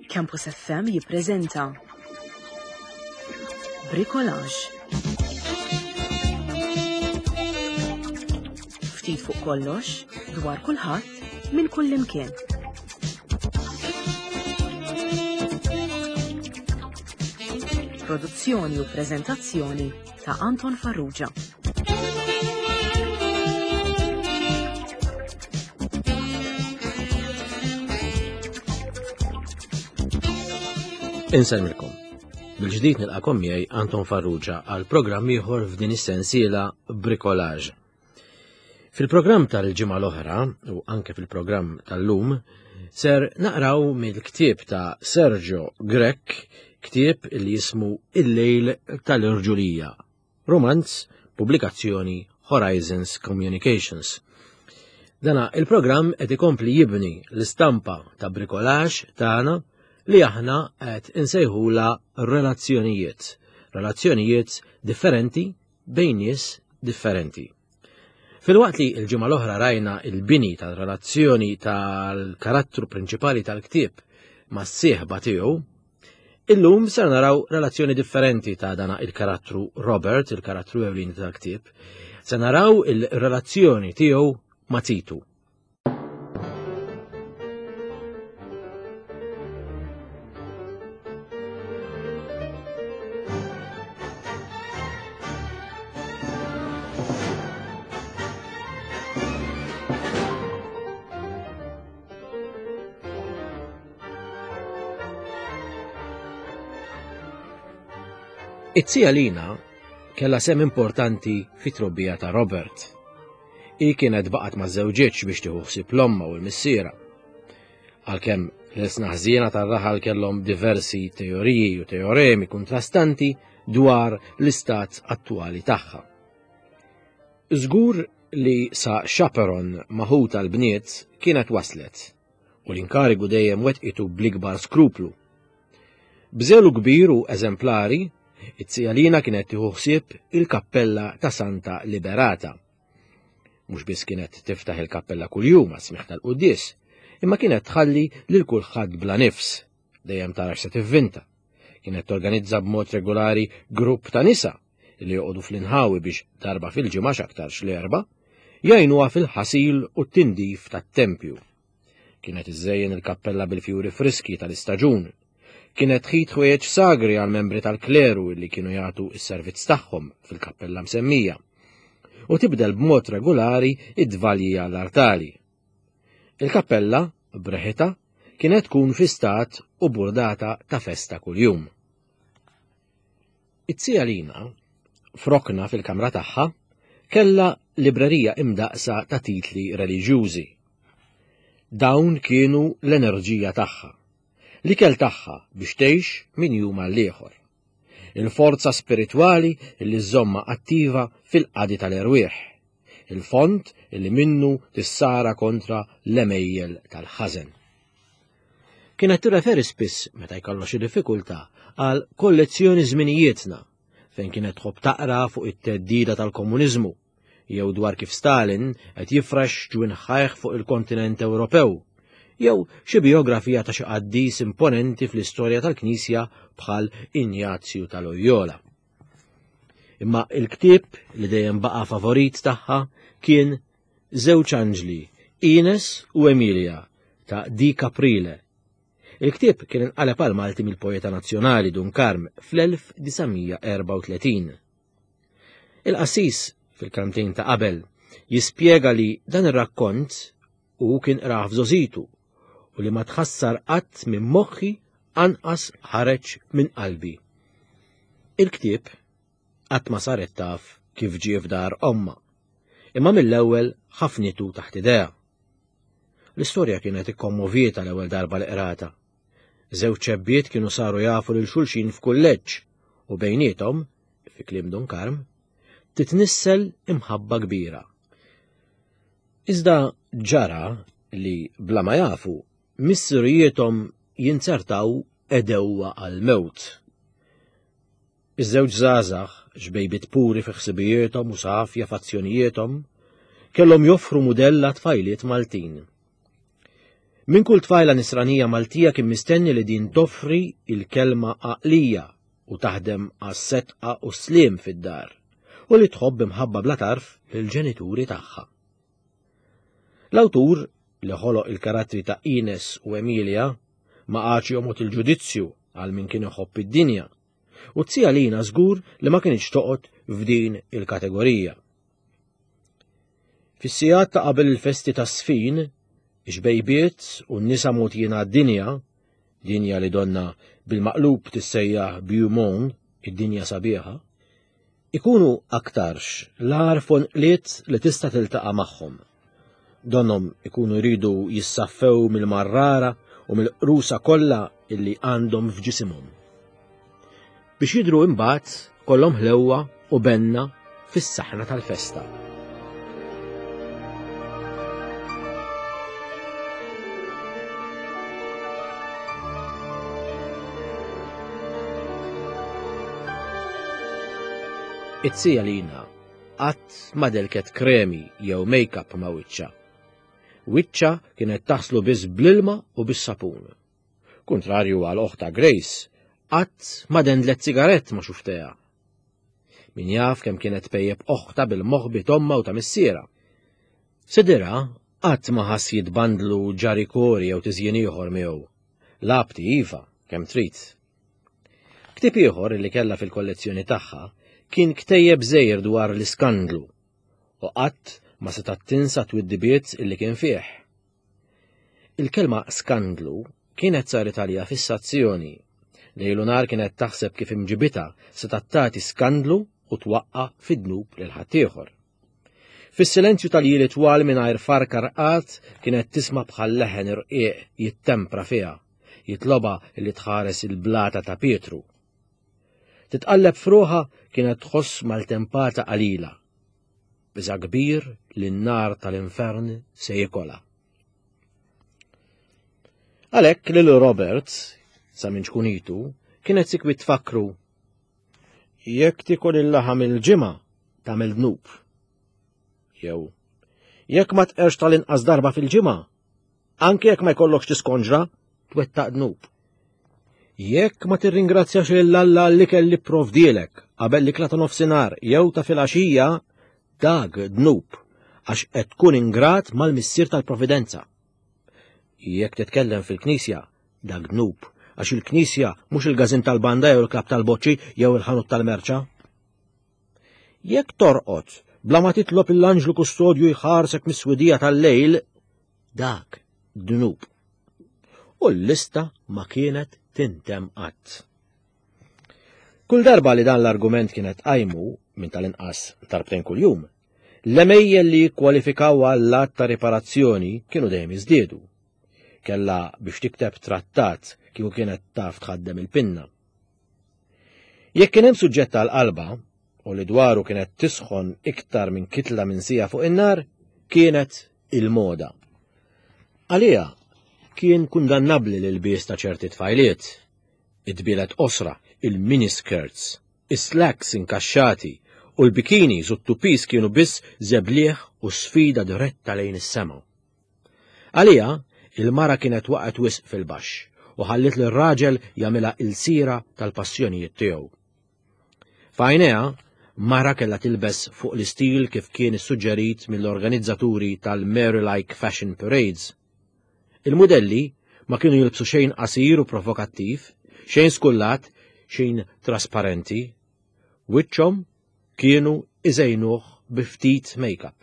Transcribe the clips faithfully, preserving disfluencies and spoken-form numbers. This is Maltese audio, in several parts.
Campus F M jippreżenta Bricolage. Ftit fuq kollox, dwar kulħadd, minn kull imkien. Produzzjoni u preżentazzjoni ta' Anton Farrugia. Inselmilkom. Bil-ġdid nilqakom miegħi Anton Farrugia għal programm ieħor f'din is-sensiela Bricolage. Fil-programm tal-ġimgħa l-oħra u anke fil-programm tal-lum ser naqraw mill-ktieb ta' Sergio Grech, ktieb li jismu Il-lejl tal-irġulija, romanz, pubblikazzjoni Horizons Communications. Dana il-programm qed ikompli jibni l-istampa ta' bricolage tagħna li aħna qed insejħula relazzjonijiet, relazzjonijiet differenti bejn nies differenti. Fil-waqt li l-ġimgħa l-oħra rajna il-bini tal-relazzjoni tal-karattru prinċipali tal-ktieb mas-sieħba tiegħu, illum ser naraw relazzjoni differenti ta' dana il-karattru Robert, il-karattru ewlieni tal-ktieb, se naraw il-relazzjoni tiegħu ma' Titu. It-tija Lina kella sem importanti fit-trobbija ta' Robert. I kienet baqgħet ma' żewġietx biex tieħu ħsieb l-omma u l-missiera. Għalkemm l-isna ħżiena tar-raħal kellhom diversi teoriji u teoremi kontrastanti dwar l-istat attwali tagħha. Żgur li sa chaperon maħuta l-bniet kienet waslet u l-inkarigu dejjem wettqitu bl-ikbar skruplu. Bżelu kbir u eżemplari, it-tija Lina kienet tieħu ħsieb il-kappella ta' Santa Liberata. Mhux biss kienet tiftaħ il-kappella kuljum għas-smigħ tal-quddies, imma kienet tħalli lil kulħadd bla nifs, dejjem tara x'se tivvinta. Kienet torganizza b'mod regolari grupp ta' nisa li joqogħdu fl-inħawi biex darba fil-ġimgħa x'aktarx l-erba' jgħinuha fil-ħasil u t-tindif tat-tempju. Kienet iżżejjen il-kappella bil-fjuri friski tal-istaġun. Kienet tħid ħwejjeġ sagri għal membri tal-kleru li kienu jagħtu s-servizz tagħhom fil-kappella msemmija u tibdel b'mod regolari id-dvalji għall-artali. Il-kappella, b'reħita, kienet tkun fi stat u burdata ta' festa kuljum. It-tija Lina, frokna fil-kamra tagħha, kella librerija imdaqsa ta' titli reliġjużi. Dawn kienu l-enerġija tagħha. L-ikel tagħha biex tgħix min juma l-ieħor. Il-forza spiritwali li żomma attiva fil-qadi tal-erwieħ. Il-font li minnu tissara kontra l-emejjel tal-ħażen. Kienet tirreferi spiss meta jkollha xi diffikultà għal kollezzjoni żminijietna fejn kienet tħobb taqra fuq it-teddida tal-komuniżmu jew dwar kif Stalin qed jifrax ġwien ħajħ fuq il-kontinent Ewropew, jew xi biografija ta' xi qaddies imponenti fl-istorja tal-Knisja bħal Injazzju tal-Loyola. Imma il-ktieb li dejjem baqa' favorit tagħha kien żewġ anġli, Ines u Emilia ta' Di Caprile. Il-ktieb kien inqaleb għal Malti mill-poeta nazzjonali Dunkarm fl-elf disajn erba' u tletin. Il-qassis fil-kramtejn ta' qabel jispjega li dan ir-rakkont u kien qrah f'żożitu u li ma tħassar qatt minn moħħi anqas ħareġ minn qalbi. Il-ktieb qatt ma saret taf kif ġie f'dar omma, imma mill-ewwel ħafnitu taħt idea. L-istorja kienet ikkommovieta l-ewwel darba li qrata. Żewġ ċebbiet kienu saru jafu lil xulxin f'kulleġġ u bejniethom, fi kliem Dunkarm, titnissel imħabba kbira. Iżda ġara li bla ma jafu missirietom jinsertaw edewwa għal-mewt. Iż-żewġ żgħażagħ xbejbit puri fi ħsibijietom u safja f'azzjonijietom kellhom joffru mudell tfajliet Maltin. Min kull tfajla nisranija Maltija kien mistenni li din toffri il-kelma aqlija u taħdem għas-setqa u slim fid-dar u li tħobb imħabba bla tarf lill-ġenituri tagħha. L-awtur li ħoloq il-karattri ta' Ines u Emilia ma għax jomot il-ġudizzju għal min kien iħobb id-dinja u t-sija Lina żgur li ma kienx toqgħod f'din il-kategorija. Fis-sigħat ta' qabel il-festi ta' sfin, ix-bejbiet u n-nisa mutjina d-dinja, dinja li donna bil-maqlub tissejjaħ Beaumont, id-dinja sabiħa, ikunu aktarx l-arfon liet li tista' tiltaqa' magħhom. Donhom ikunu jridu jissaffew mill-marrara u mill-qrusa kollha illi għandhom f'ġisimhom. Biex jidhru imbagħad kollhom ħlewwa u benna fis-saħna tal-festa. It-sija Lina qatt ma delket kremi jew make-up ma' wiċċa. Wiċċa kienet taħslu biss bl-ilma u bis-sapun. Kontrarju għal oħta Grace, qatt ma dendlet sigarett ma xufteha. Min jaf kemm kienet pejjeb oħta bil-moħħbi tomma u ta' missiera. Sidira qatt ma ħass jitbandlu ġarikori jew tiżjien ieħor miegħu. Labti iva kemm trid. Ktieb ieħor li kellha fil-kollezzjoni tagħha kien ktejjeb żejr dwar l-iskandlu u qatt ma seta' tinsa twiddibiet illi kien fih. Il-kelma skandlu kienet saret għalija fissazzjoni. Lejlunar kienet taħseb kif imġibita seta' tagħti skandlu u twaqqa fid-dnub lil ħaddieħor. Fis-silenzju tal-jili twal mingħajr farkar qatt kienet tisma' bħal leħen irqieq jittempra fiha, jitloba li tħares il-blata ta' Pietru. Titqalleb f'ruħha kienet tħoss mal-tempata qalila, biża' kbir li n-nar tal-infern se jikolha. Għalhekk lil Robert, sa minn xkunitu, kienet sikwi tfakru jekk tikol il-laħam il-ġimgħa tagħmel dnub. Jew jekk ma tqerx tal-inqas darba fil-ġimgħa, anke jekk ma jkollokx tiskonġra, twettaq dnub. Jekk ma tirringrazzjax lill-Alla li kelli provdielek qabel l-ikla ta' nofsinhar jew ta' filgħaxija, dak dnub għax qed tkun ingrat mal-missier tal-Providenza. Jekk titkellem fil-Knisja, dak dnub għax il-Knisja mhux il-gażin tal-banda jew il-klab tal-boċċi jew il-ħanut tal-merċa. Jekk torqod bla ma titlob l-anġlu kustodju jħarsek mis-swidija tal-lejl, dak dnub. U l-lista ma kienet tintem qatt. Kull darba li dan l-argument kienet qajmu minn tal-inqas darbtejn kuljum, l-emejjel li kwalifikaw għall-att ta' riparazzjoni kienu dejjem iżdiedu. Kella biex tikteb trattat kieku kienet taf tħaddem il-pinna. Jekk kien hemm suġġett għall-qalba u li dwaru kienet tisħon iktar minn kitla minn sija fuq in-nar, kienet il-moda. Għalija kien kundannabbli lil bies ta' ċerti tfajliet, id-dbielet osra, il-miniskirts, is-slacks inkaxxati u l-bikinis u t-tupis kienu biss żeblieħ u sfida diretta lejn is-sema. Għalija il-mara kienet waqgħet wisq fil-baxx u ħallit lir-raġel jagħmilha il-sira tal-passjonijiet tiegħu. F'għajnejha mara kellha tilbes fuq l-istil kif kien issuġġerit mill-organizzaturi tal-Mary-like Fashion Parades. Il-modelli ma kienu jilbsu xejn qasir u provokattiv, xejn skullat, xejn trasparenti, wiċċhom kienu iżejnuh bi ftit make-up.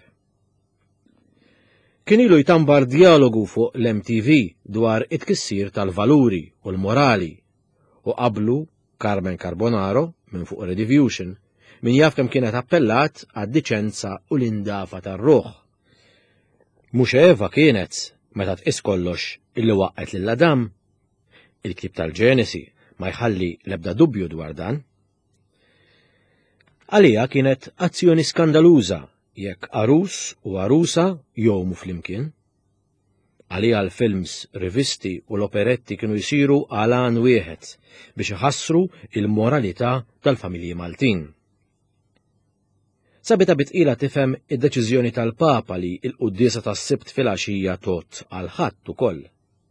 Kien ilu jtambar dialogu fuq l-M T V dwar it-kissir tal-valuri u l-morali u qablu Carmen Carbonaro minn fuq Redivision min jaf kemm kienet appellat għad-diċenza u l-indafa tar-ruħ. Mhux Eva kienet meta tqis kollox illi waqqet lil Adam. Il-ktieb tal-Ġenesi ma jħalli l-ebda dubju dwar dan. Għalija kienet azzjoni skandaluża jekk arus u arusa jowmu flimkien. Għalija l-films, rivisti u l-operetti kienu jsiru għalan wieħed biex iħassru il-moralità tal-familji Maltin. Sabita bitqila tifhem id-deċiżjoni tal-Papa li l-quddiesa tas-Sibt filgħaxija tot għal ħadd ukoll.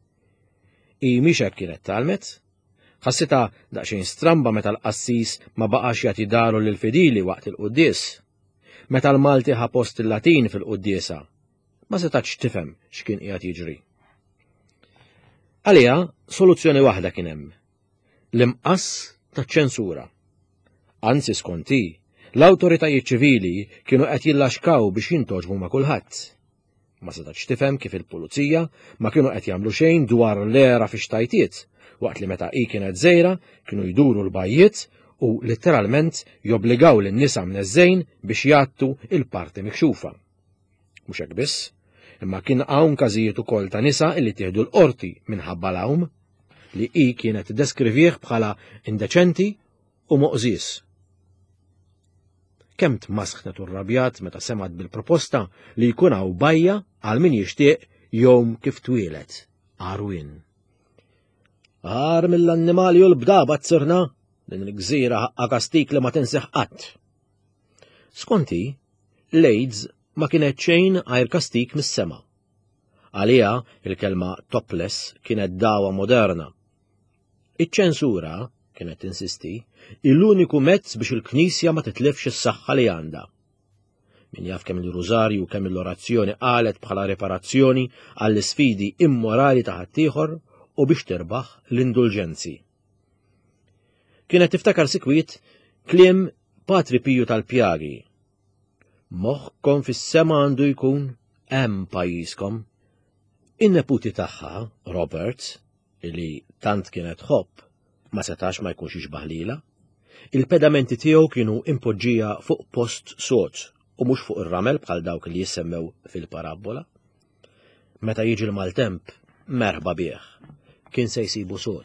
I mhix hekk kienet talmet. Ħassitha daqsxejn stramba meta l-qassis ma baqax jagħti daru lil fidili waqt il-quddies. Meta l-Malti ħa post il-Latin fil-quddiesa, ma setax tifhem x'kien qiegħed jiġri. Għaliha soluzzjoni waħda kien hemm: l-imqass taċ-ċensura. Anzi skonti, l-awtoritajiet ċivili kienu qed jillaxkaw biex jintoġbu ma' kulħadd. Ma setax tifhem kif il-pulizija ma kienu qed jagħmlu xejn dwar l-era fi xtajtiet, waqt li meta hi kienet żgħira kienu jduru l-bajjiet u letteralment jobbligaw lin-nisa mneżżejn biex jagħtu il-parti mikxufa. Mhux hekk biss, imma kien hawn każijiet ukoll ta' nisa illi tieħdu l-qorti minħabba l-hawn li hi kienet tiddeskrivih bħala indeċenti u moqżies. Kemm tmaskħnet u rrabjat meta semgħet bil-proposta li jkun hawn bajja għal min jixtieq jowm kif twieled Arwin. Għar mill-annimali u l-bdaba tsirna, din il-gżira ħaqqa kastik li ma tinseħ qatt. Skonti, l-AIDS ma kienet xejn għajr kastik mis-sema. Għaliha il-kelma topless kienet dawa moderna. Iċ-ċensura, kienet tinsisti, l-uniku mezz biex il-Knisja ma titlifx is-saħħa li għandha. Min jaf kemm il-rużarju kemm l-orazzjoni qalet bħala reparazzjoni għall-isfidi immorali ta' ħaddieħor u biex terbaħ l-indulġenzi. Kienet tiftakar sikwit kliem Patri Piju tal-Pjagi. Moħħkom fis-sema għandu jkun hemm pajjiżkom. In-neputi tagħha, Robert, illi tant kienet ħobb, ma setax ma jkunx ixbaħ lilha, il-pedamenti tiegħu kienu impoġġija fuq post sod u mhux fuq ir-ramel bħal dawk li jissemmew fil-parabola. Meta jiġi l-maltemp, merħba bih, kien se jsibu sod.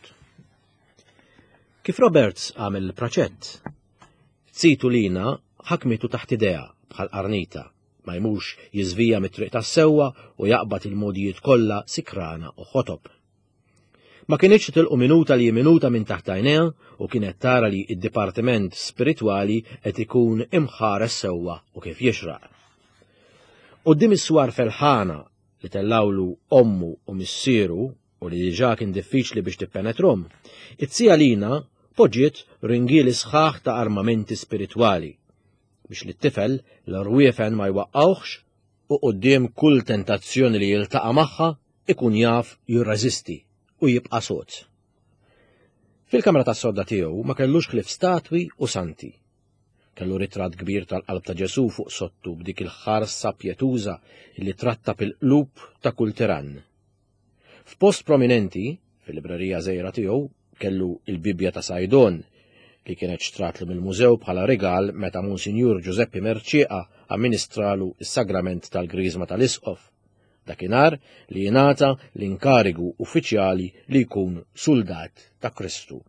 Kif Roberts għamel praċett, tsitu lina ħakmitu taħt idea bħal qarnita, ma jmux jiżvija mit-triq tas-sewwa u jaqbad il-modijiet kollha sikrana u ħotob. Ma kienx tilqu minuta li minuta minn taħt għajnejha u kienet tara li d-dipartiment spiritwali qed ikun imħares sewwa u kif jixraq. Quddiem is-swar felħana li tellawlu ommu u missieru u li diġà kien diffiċli biex tippenetrom, it-sija lina poġġiet ringieli sħaħ ta' armamenti spiritwali biex li t-tifel l-rwiefen ma jwaqqawx u quddiem kull tentazzjoni li jiltaqa' magħha ikun jaf jirreżisti u jibqa' sod. Fil-kamra tas-sodda tiegħu ma kellux ħlief statwi u santi. Kellu ritratt kbir tal-qalb ta' Ġesu fuq sottu b'dik il-ħarsa pjetuża li tratta bil-qlub ta' kull tirann. F'post prominenti, fil-librerija żgħira tiegħu, kellu il-Bibja ta' Sajdon li kienet xtratlu mill-mużew bħala regal meta Monsinjur Giuseppe Merċieqa amministralu s-sagrament tal-Griżma tal-Isqof, dakinhar li jingħata l-inkarigu uffiċjali li jkun suldat ta' Kristu.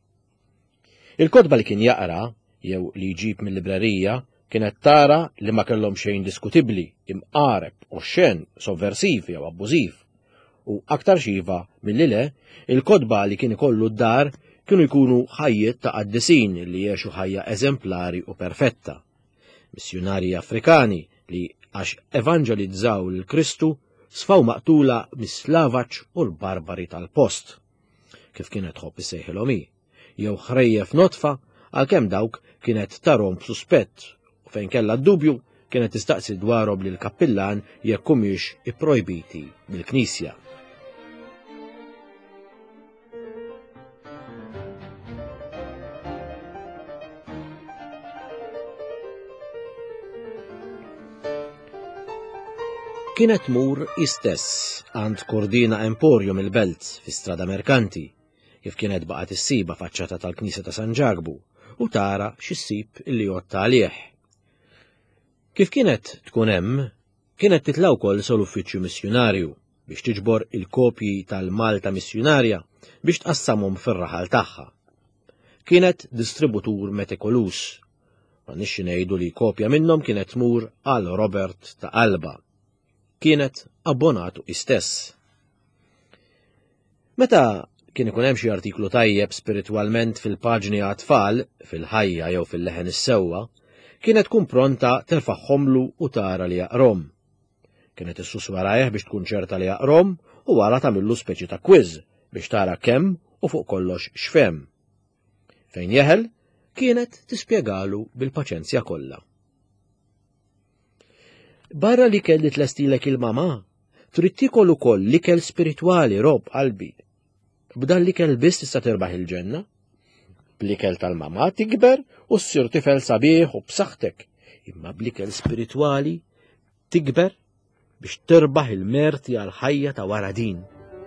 Il-kotba li kien jaqra jew li jġib mill-librerija kienet tara li ma kellhom xejn diskutibbli, imqareb, oxxen, sovversiv jew abbużiv. U aktar xiva milli le, il-kotba li kien ikollu d-dar kienu jkunu ħajjiet ta' qaddisin li jgħixu ħajja eżemplari u perfetta. Missjonarji Afrikani li għax evanġelizzaw l-Kristu sfaw maqtula mis-Slavaċ u l-barbari tal-post, kif kienet tħobb issejħilhom hi, jew ħrejjef notfa għalkemm dawk kienet tarhom b'suspett u fejn kellha d-dubju kienet tistaqsi dwarhom lil kappillan jekk humiex ipprojbiti bil-Knisja. Kienet mur istess għand Kordina Emporium il-Belt fi Strada Merkanti, kif kienet baqgħet issiba faċċata tal-Knisja ta' San Ġagbu u tara x'issib illi jotta għalih. Kif kienet tkun hemm, kienet titla' wkoll sol-uffiċċju missjonarju biex tiġbor il-kopji tal-Malta Missjonarja biex tqassamhom fir-raħal tagħha. Kienet distributur metikolus, ma nixxi ngħidu li kopja minnhom kienet tmur għal Robert ta' Alba. Kienet abbonatu istess. Meta kien ikun hemm xi artiklu tajjeb spiritwalment fil-paġni għat-tfal, fil-ħajja jew fil-leħen is-sewwa, kienet tkun pronta terfaħħomlu u tara li jaqrom. Kienet issus warajh biex tkun ċerta li jaqrom u wara tagħmillu speċi ta' kwiż biex tara kemm u fuq kollox x'fehm. Fejn jeħel kienet tispjegalu bil-paċenzja kollha. Barra li kelli tlestilek il-mama, trid tikol ukoll l-ikel spiritwali Rob qalbi. B'dan l-ikel biss tista' tirbaħ il-ġenna. Bl-ikel tal-mama tikber u ssir tifel sabiħ u b'saħħtek, imma bl-ikel spiritwali tikber biex tirbaħ il-merti għal ħajja ta' wara din.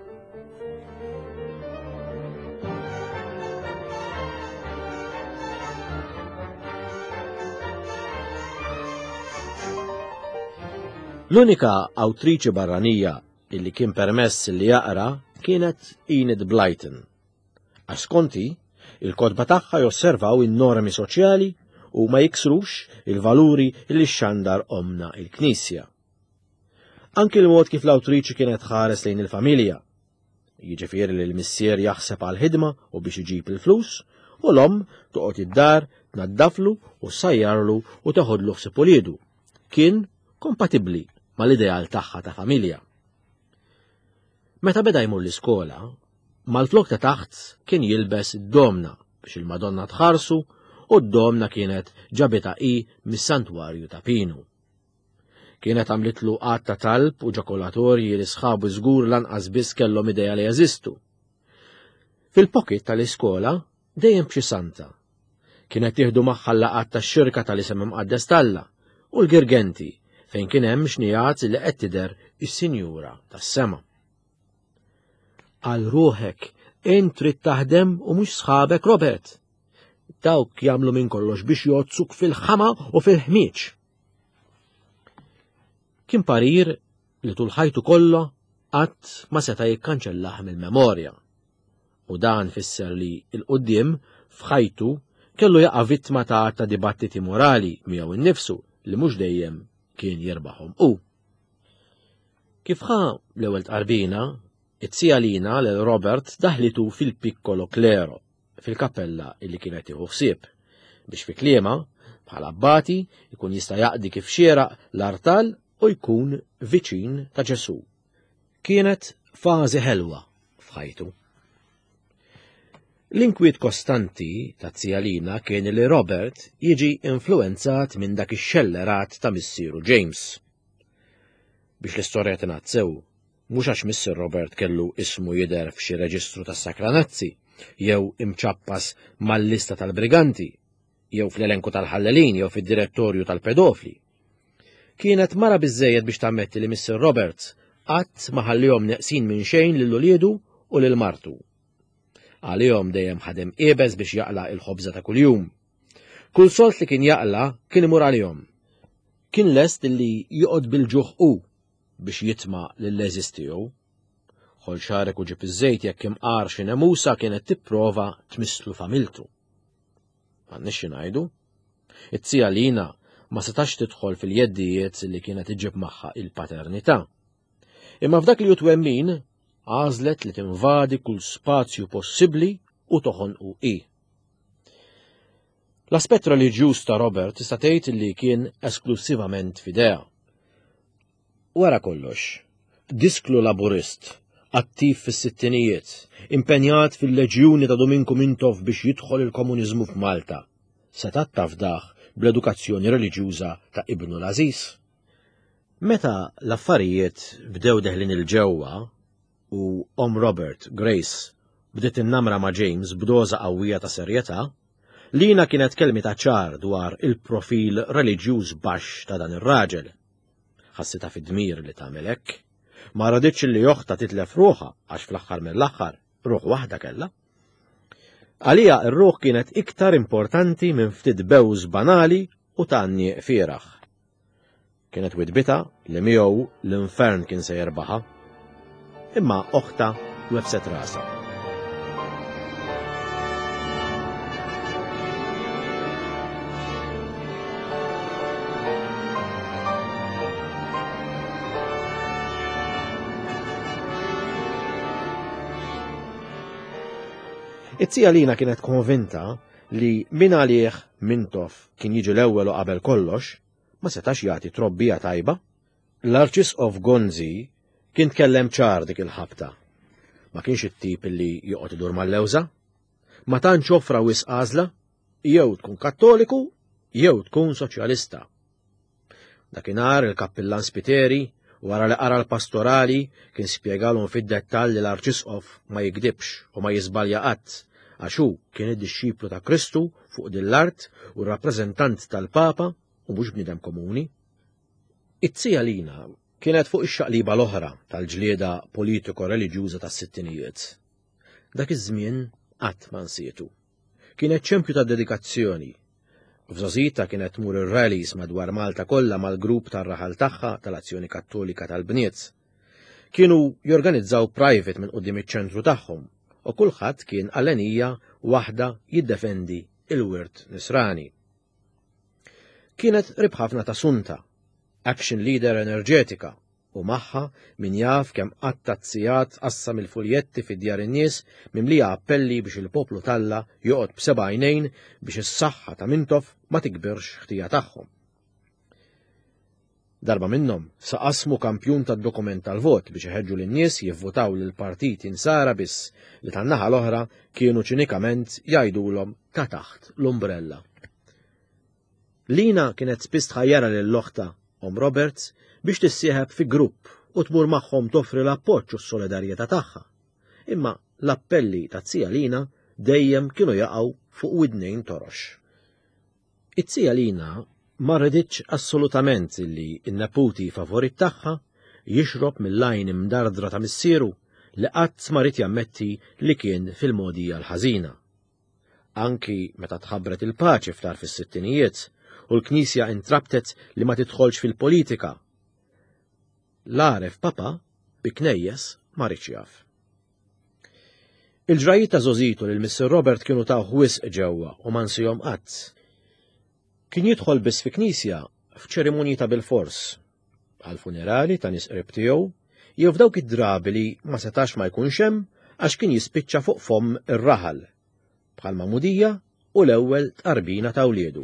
L-unika awtriċi barranija illi kien permess li jaqra kienet Enid Blyton. Askonti, il-kodba tagħha josservaw in-normi soċjali u ma jiksrux il-valuri li xandar omna il-Knisja. Anki l-mod kif l-awtriċi kienet ħares lejn il-familja. Jiġifieri li l-missier jaħseb għal-ħidma u biex iġib il-flus, u l-om toqgħod id-dar, tnaddaflu u sajjarlu u taħodlu ħsieb uliedu. Kien kompatibbli mal-ideal tagħha ta' familja. Meta beda jmur l-iskola, mal-flok ta' taħt kien jilbes id-domna biex il-Madonna tħarsu u d-domna kienet ġabita i mis-santwarju ta' Pinu. Kienet għamlitlu qatt ta' talb u ġokolatorji li sħabu żgur lanqas biss kellhom idea li jeżistu. Fil-pocket tal-iskola dejjem b'xi santa. Kienet tieħdu magħha l-laqgħat tax-xirka tal-isem imqaddes Talla u l-Girgenti fejn kien hemm xnijat li qed tidher is-Sinjura tas-Sema. Għal ruħek, int trid taħdem u mhux sħabek Robert. Dawk jagħmlu minn kollox biex jozzuk fil-ħama u fil-ħmieġ. Kien parir li tul ħajtu kollha qatt ma seta' jikkanċellah mill-memorja. U dan fisser li l-qudiem f'ħajtu kellu jaqa' vittma ta' ta' dibattiti morali miegħu innifsu li mhux dejjem kien jirbaħhom u. Kif ħa l-ewwel tqarbina, it-Cialina lil Robert daħlitu fil-Piccolo Clero, fil-kappella illi kienet tieħu ħsieb, biex fi kliema bħala abbati jkun jista' jaqdi kif xieraq l-artal u jkun viċin ta' Ġesu. Kienet fażi ħelwa f'ħajtu. L-inkwiet kostanti ta' Cialina kien li Robert jiġi influenzat minn dak ix-xellerat ta' missieru James. Biex l-istorja tingħadsew, mhux għax missier Robert kellu ismu jidher f'xi reġistru tas-sakranazzi, jew imċappas mal-lista tal-briganti, jew fl-elenku tal-ħallelin jew fid-direttorju tal-pedofli. Kienet mara biżżejjed biex tammetti li missier Robert qatt ma ħallihom neqsin minn xejn lil uliedu u lil martu. Għalihom dejjem ħadem qiebes biex jaqla' il-ħobża ta' kuljum. Kull solt li kien jaqla' kien imur għalihom. Kien lest li joqgħod bil-ġuħ hu biex jitma' lill-leżis tiegħu. Ħol xarek u ġib iż-żejt jekk imqar xi nemusa kienet tipprova tmisslu familtu. M'għandniex xi ngħidu. It-Cialina ma setax tidħol fil-jeddijiet li kienet iġib magħha il-paternità. Imma f'dak li hu twemmin għażlet li tinvadi kull spazju possibbli u toħonqu hi. L-aspett reliġjuż ta' Robert tista' tgħid li kien esklusivament f'idea. Wara kollox, disklu laburist, attiv fis-sittinijiet, impenjat fil-leġjuni ta' Dominku Mintov biex jidħol il-komuniżmu f'Malta, seta' tafdaħ bl-edukazzjoni reliġjuża ta' ibnu l-Aziz. Meta l-affarijiet bdew deħlin il-ġewwa u om Robert, Grace, bdiet innamra ma' James b'doża qawwija ta' serjetà, lina kienet kelmita ċar dwar il-profil reliġjuż baxx ta' dan ir-raġel. Ħassitha fid-dmir li tagħmel hekk, ma raditx li joħta titlef ruħha għax fl-aħħar mill-aħħar ruħ waħda kellha. Għalija r-ruħ kienet iktar importanti minn ftit bewż banali u tanni fieraħ. Kienet widbita li miegħu l-infern kien se jerbaħha, imma oħta webset rasa. It-Cialina kienet konvinta li min għalih Mintov kien jiġi l-ewwel u qabel kollox ma setax jagħti trobbija tajba. L-Arċisqof Gonzi kien tkellem ċar dik il-ħabta. Ma kienx it-tip li joqgħod idur mal-lewża, ma tantx offra wisq għażla, jew tkun Kattoliku jew tkun Soċjalista. Dakinhar il-Kappillan Spiteri wara li qara l-pastorali kien spjegalhom fid-dettall li l-Arċisqof ma jikdibx u ma jiżbalja qatt għax hu kien id-dixxiplu ta' Kristu fuq din l-art u r-rappreżentant tal-Papa u mhux bniedem komuni. It-Tija Lina kienet fuq ix-xaqliba l-oħra tal-ġlieda politiko-reliġjuża tas-sittinijiet. Dak iż-żmien qatt ma nsietu. Kienet ċempju ta' dedikazzjoni. F'Żożita kienet tmur ir-rallies madwar Malta kollha mal-grupp tar-raħal tagħha tal-Azzjoni Kattolika tal-Bniet. Kienu jorganizzaw private minn quddiem iċ-ċentru tagħhom u kulħadd kien għalenija waħda jiddefendi il-wirt Nisrani. Kienet ribħafna ta' sunta, action leader enerġetika u magħha min jaf kemm qatt tazzijat qassam il-fuljetti fid-djar in-nies mimlija appelli biex il-poplu Talla joqgħod b'seba' għajnejn biex is-saħħa ta' Mintoff ma tikberx ħtija tagħhom. Darba minnhom saqasmu kampjun tad-dokument tal-vot biex iħeġġu lin-nies jivvotaw lil partiti nsara biss li tan-naħa l-oħra kienu ċinikament jgħidulhom ta' taħt l-umbrella. Lina kienet spiss tħajjara lill-oħta Om Roberts biex tissieħeb fi grupp u tmur magħhom toffri l-appoġġ u s-solidarjetà tagħha. Imma l-appelli ta' Tija Lina dejjem kienu jaqgħu fuq widnejn torox. It-Tija Lina ma rriditx assolutament li n-neputi favorit tagħha jixrob mill-lajn imdardra ta' missieru li qatt ma rid jammetti li kien fil-mogħdija l-ħażina. Anki meta tħabbret il-paċi ftar fis-sittinijiet u l-Knisja intrabtet li ma tidħolx fil-politika. L-għaref Papa bi knejjes ma rridx jaf. Il-ġrajiet ta' Żożitu lil Mister Robert kienu tawh wisq ġewwa u ma nsihom qatt. Kien jidħol biss fi knisja f'ċerimonji ta' bil-fors, għall-funerali ta' nies qrib tiegħu jew f'dawk id-drabi li ma setax ma jkunx hemm għax kien jispiċċa fuq fomm ir-raħal bħal Magħmudija u l-ewwel tqarbina ta' wliedu.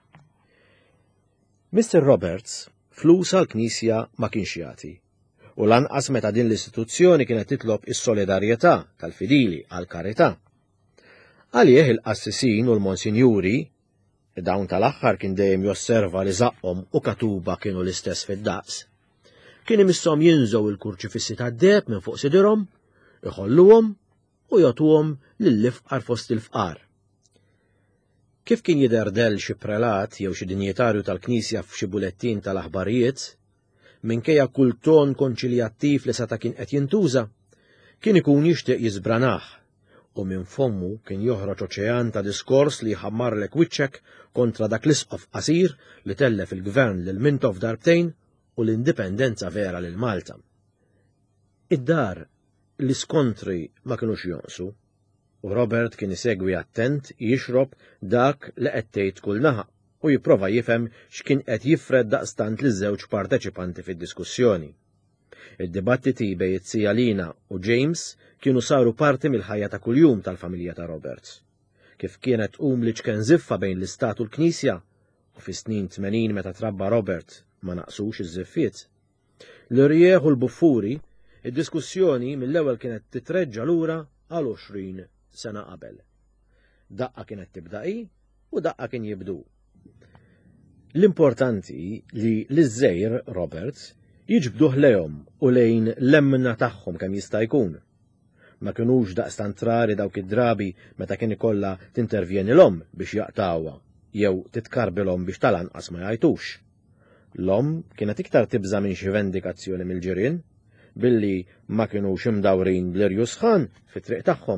Mister Roberts flus għall-Knisja ma kienx jagħti u lanqas meta din l-istituzzjoni kienet titlob is-solidarjetà tal-fidili għall-karità. Għalih il-qassisin u l-monsinjuri dawn tal-aħħar kien dejjem josserva li żaqhom u katuba kienu l-istess fid-daqs. Kien imisshom jinżgħu l-kurċifissi tad-deheb minn fuq sidierhom, iħolluhom u jagħtuhom lill-ifqar fost il-fqar. Kif kien jidher xi prelat jew xi dinjetarju tal-Knisja f'xi bulettin tal-aħbarijiet, minkejja kull ton konċiljattiv li seta' kien qed jintuża, kien ikun jixtieq jiżbranah u minn fommu kien joħroġ oċean ta' diskors li jħammarlek wiċċek kontra dak l-isqof qasir li tellef il-gvern lil Mintoff darbtejn u l-indipendenza vera lil Malta. Id-dar l-iskontri ma kinux jonqsu u Robert kien isegwi attent jixrob dak li qed tgħid kull naħa u jipprova jifhem x'kien qed jifred daqstant liż-żewġ parteċipanti fid-diskussjoni. Id-dibattiti bejn it-Tija Lina u James kienu saru parti mill-ħajja ta' kuljum tal-familja ta' Roberts. Kif kienet tqum li ċken żiffa bejn l-Istat u l-Knisja u fis-snin tmenin meta trabba Robert ma naqsux iż-żiffiet. L-irjieħ u l-buffuri, id-diskussjoni mill-ewwel kienet titreġġa lura għal għoxrin sena qabel. Daqqa kienet tibda'i u daqqa kien jibdu. L-importanti li l-żejr Roberts jiġbduh lejhom u lejn l-emmna tagħhom kemm jista' jkun. Ma kinux daqstant rari dawk id-drabi meta kien ikollha tintervjeni l-om biex jaqtawha jew titkarbilhom biex tal-anqas ma jgħajtux. L-om kienet iktar tibża minn xi vendikazzjoni mill-ġirien billi ma kinux imdawrin bl-irju sħan fit-triq tagħhom.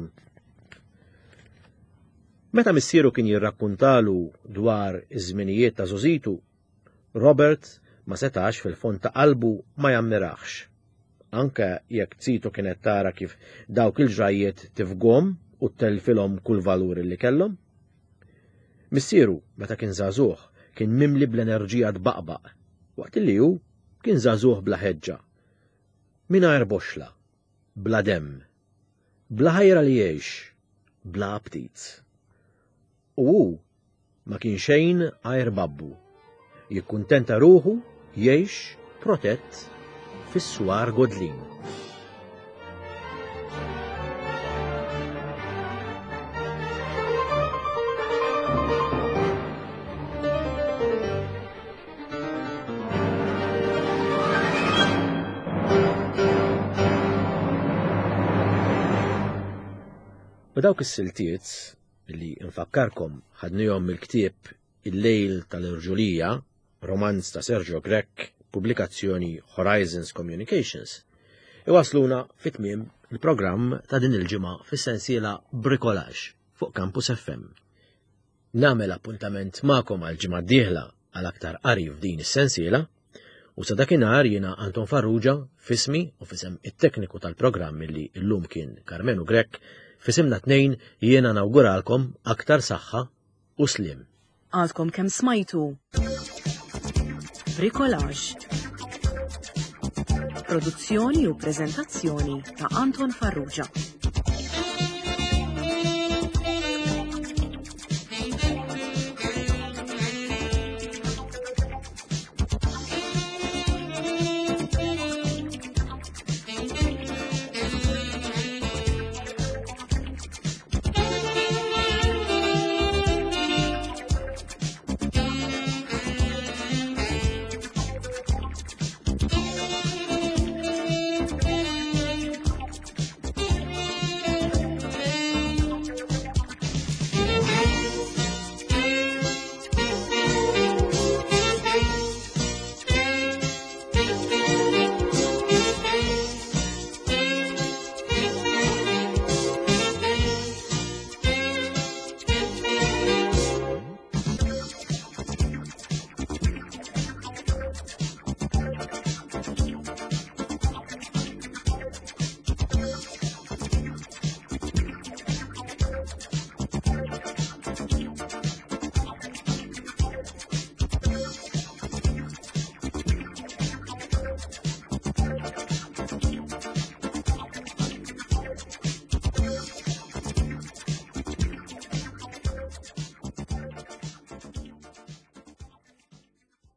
Meta missieru kien jirrakkuntalu dwar iż-żminijiet ta' Żożitu, Robert ma setax fil-fond ta' qalbu ma jammiraħx. Anke jekk Titu kienet tara kif dawk il-ġrajiet tifgom u telfilhom kull valur li kellhom. Missieru meta kien żagħżugħ kien mimli bl-enerġija tbaqbaq, waqt li hu kien żagħżugħ bla ħeġġa. Mingħajr boxla, bla demm, bla ħajra li jgħix, bla aptit. U hu ma kien xejn għajr babbu. Jikkuntenta ruħu jgħix protett fis-swar godlin. U dawk is-siltiet li infakkarkom ħadnihom mill-ktieb Il-lejl tal-Irġulija, romanz ta' Sergio Grech, pubblikazzjoni Horizons Communications, iwasluna fit-tmiem il-programm ta' din il-ġimgħa fis-sensiela Bricolage fuq Campus F M. Nagħmel appuntament magħkom għal ġimgħa d-dieħla għal aktar qari f'din is-sensiela, u sa dakinhar jiena Anton Farrugia fismi u fisem it-tekniku tal-programm li llum kien Carmenu Grech, fisimna tnejn jiena nawguralkom aktar saħħa u slim. Għadkom kemm smajtu. Bricolage. Produzzjoni u preżentazzjoni ta' Anton Farrugia.